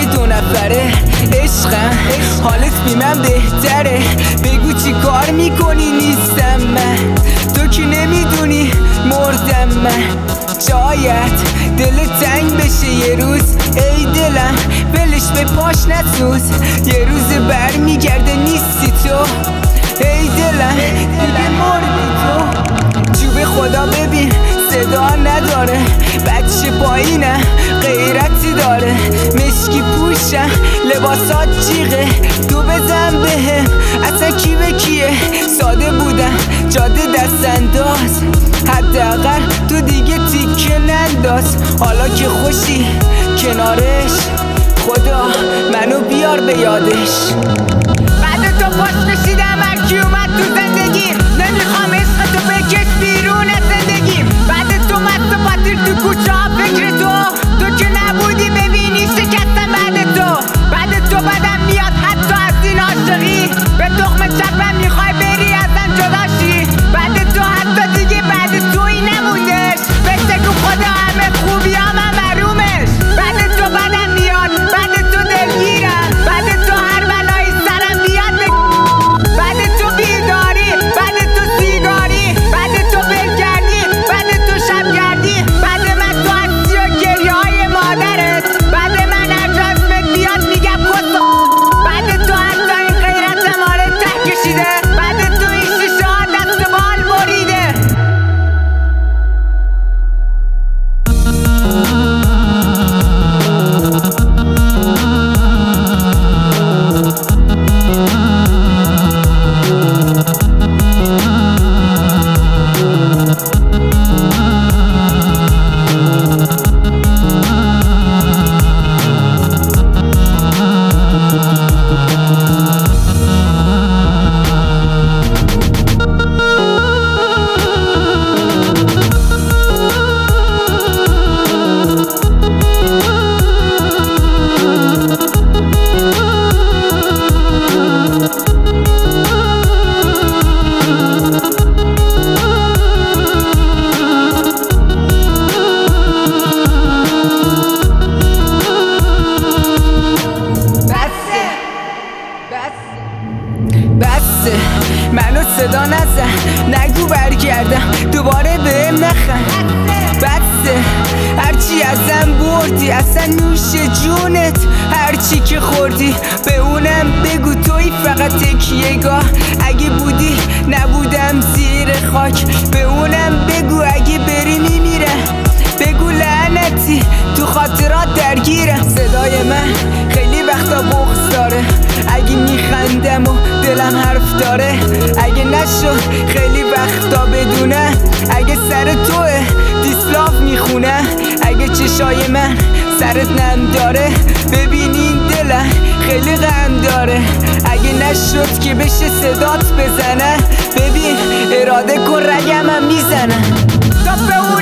2 نفره عشقم، حالت بی من بهتره. بگو چی کار میکنی نیستم من، تو که نمیدونی مردم من. شاید دل تنگ بشه یه روز، ای دلم ولش به پاش نسوز. یه روز بر میگرده نیستی تو، ای دلم دیگه مردی تو. چوب خدا ببین صدا نداره، بچه پایینم غیرتی داره. مشکی پوشم لباسات جیغه، تو بزن بهم اصلا کی به کیه. ساده بودم جاده دست انداز، حداقل تو دیگه تیکه ننداز. حالا که خوشی کنارش، خدا منو بیار به یادش. بعد تو پاس کشیدم هرکی اومد تو زندگیم، نمیخوام عشق تو بکش بیرون از زندگیم. بعد تو مست و پاتیر تو کوچه ها فکر تو که نبودی ببینی شکستم بعد تو. بعد تو بدم میاد حتی از این عاشقی، به تخم چپم میخوای بری ازم جداشی. بعد تو حتی دیگه بعد تویی نموندش، فکر کن خدا همه خوبی ها من محرومش. بعد تو بدم میاد، بعد تو دلگیرم، بعد تو هر بلایی سرم بیاد بعد تو بیداری، بعد تو سیگاری، بعد تو بلگردی، بعد تو شبگردی. بعد من تو هستی و گریه های مادرت، بعد من هر جا اسمت بیاد میگم کس. بعد تو حتی این غیرت ماره ته کشیده، بعد تو این شیشه ها دست و بال بریده. بسه منو صدا نزن، نگو برگردم دوباره بهم نخند. بسه هرچی ازم بردی اصلا نوش جونت، هرچی که خوردی به اونم بگو توی فقط تکیه‌گاه. اگه بودی نبودم زیر خاک، به اونم بگو اگه بری میمیرم. بگو لعنتی تو خاطرات درگیرم. صدای من خیلی وقتا بغض داره، اگه میخندم و دلم حرف داره. اگه نشد خیلی وقتا بدونم، اگه سر توه دیسلاف میخونم. اگه چشای من سرت نم داره، ببین این دلم خیلی غم داره. اگه نشد که بشه صدات بزنه، ببین اراده کن رگمم میزنه. تا به